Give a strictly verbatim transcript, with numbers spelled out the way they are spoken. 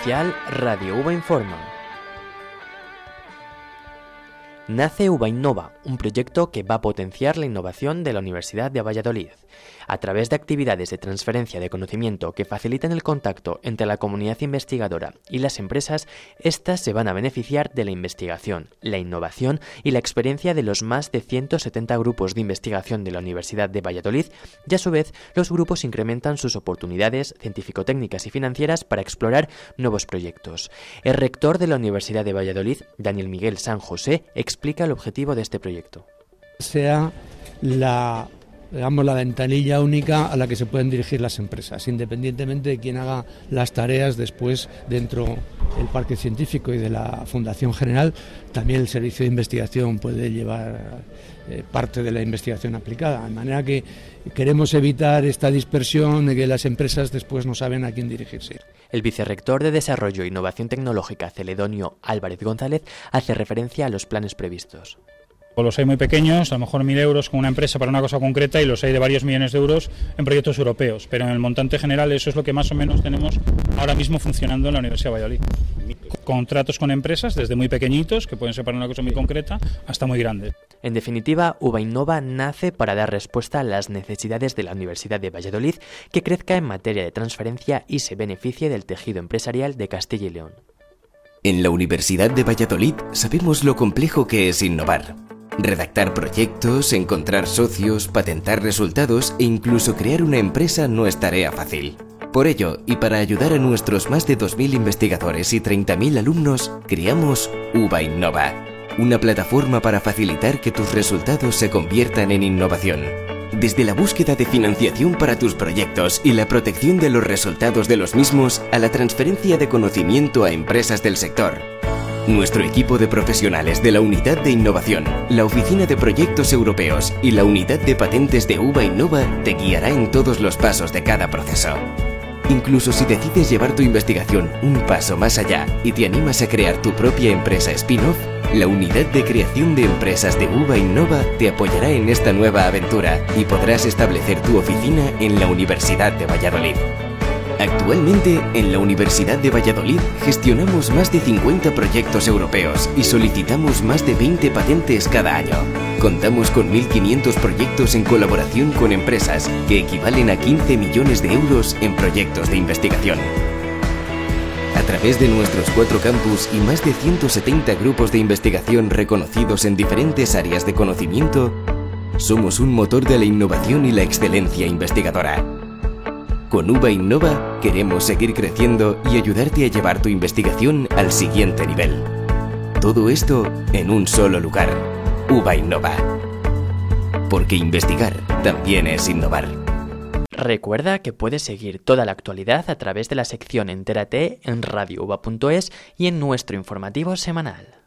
oficial Radio UBA Informa. Nace UBA Innova, un proyecto que va a potenciar la innovación de la Universidad de Valladolid. A través de actividades de transferencia de conocimiento que faciliten el contacto entre la comunidad investigadora y las empresas, éstas se van a beneficiar de la investigación, la innovación y la experiencia de los más de ciento setenta grupos de investigación de la Universidad de Valladolid, y a su vez los grupos incrementan sus oportunidades científico-técnicas y financieras para explorar nuevos proyectos. El rector de la Universidad de Valladolid, Daniel Miguel San José, explica el objetivo de este proyecto. Sea la, digamos, la ventanilla única a la que se pueden dirigir las empresas, independientemente de quién haga las tareas después dentro del parque científico y de la Fundación General. También el servicio de investigación puede llevar eh, parte de la investigación aplicada, de manera que queremos evitar esta dispersión de que las empresas después no saben a quién dirigirse. El vicerrector de Desarrollo e Innovación Tecnológica, Celedonio Álvarez González, hace referencia a los planes previstos. Los hay muy pequeños, a lo mejor mil euros con una empresa para una cosa concreta, y los hay de varios millones de euros en proyectos europeos, pero en el montante general eso es lo que más o menos tenemos ahora mismo funcionando en la Universidad de Valladolid. Contratos con empresas desde muy pequeñitos, que pueden ser para una cosa muy concreta, hasta muy grandes. En definitiva, UBA Innova nace para dar respuesta a las necesidades de la Universidad de Valladolid, que crezca en materia de transferencia y se beneficie del tejido empresarial de Castilla y León. En la Universidad de Valladolid sabemos lo complejo que es innovar. Redactar proyectos, encontrar socios, patentar resultados e incluso crear una empresa no es tarea fácil. Por ello, y para ayudar a nuestros más de dos mil investigadores y treinta mil alumnos, creamos UBA Innova, una plataforma para facilitar que tus resultados se conviertan en innovación. Desde la búsqueda de financiación para tus proyectos y la protección de los resultados de los mismos, a la transferencia de conocimiento a empresas del sector. Nuestro equipo de profesionales de la Unidad de Innovación, la Oficina de Proyectos Europeos y la Unidad de Patentes de UBA Innova te guiará en todos los pasos de cada proceso. Incluso si decides llevar tu investigación un paso más allá y te animas a crear tu propia empresa spin-off, la Unidad de Creación de Empresas de UBA Innova te apoyará en esta nueva aventura y podrás establecer tu oficina en la Universidad de Valladolid. Actualmente, en la Universidad de Valladolid gestionamos más de cincuenta proyectos europeos y solicitamos más de veinte patentes cada año. Contamos con mil quinientos proyectos en colaboración con empresas, que equivalen a quince millones de euros en proyectos de investigación. A través de nuestros cuatro campus y más de ciento setenta grupos de investigación reconocidos en diferentes áreas de conocimiento, somos un motor de la innovación y la excelencia investigadora. Con UBA Innova queremos seguir creciendo y ayudarte a llevar tu investigación al siguiente nivel. Todo esto en un solo lugar, UBA Innova. Porque investigar también es innovar. Recuerda que puedes seguir toda la actualidad a través de la sección Entérate en radio uba punto es y en nuestro informativo semanal.